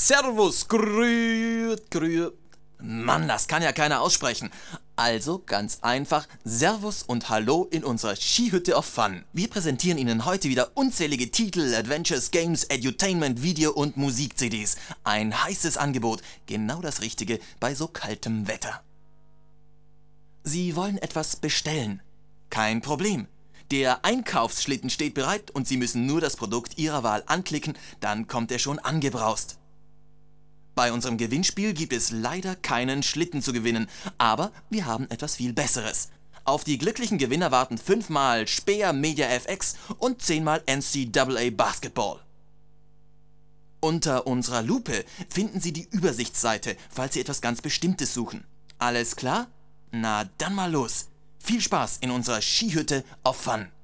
Servus, grüß. Mann, das kann ja keiner aussprechen. Also ganz einfach, Servus und Hallo in unserer Skihütte of Fun. Wir präsentieren Ihnen heute wieder unzählige Titel, Adventures, Games, Edutainment, Video- und Musik-CDs. Ein heißes Angebot, genau das Richtige bei so kaltem Wetter. Sie wollen etwas bestellen? Kein Problem. Der Einkaufsschlitten steht bereit und Sie müssen nur das Produkt Ihrer Wahl anklicken, dann kommt er schon angebraust. Bei unserem Gewinnspiel gibt es leider keinen Schlitten zu gewinnen, aber wir haben etwas viel Besseres. Auf die glücklichen Gewinner warten 5-mal Speer Media FX und 10-mal NCAA Basketball. Unter unserer Lupe finden Sie die Übersichtsseite, falls Sie etwas ganz Bestimmtes suchen. Alles klar? Na dann mal los. Viel Spaß in unserer Skihütte of Fun.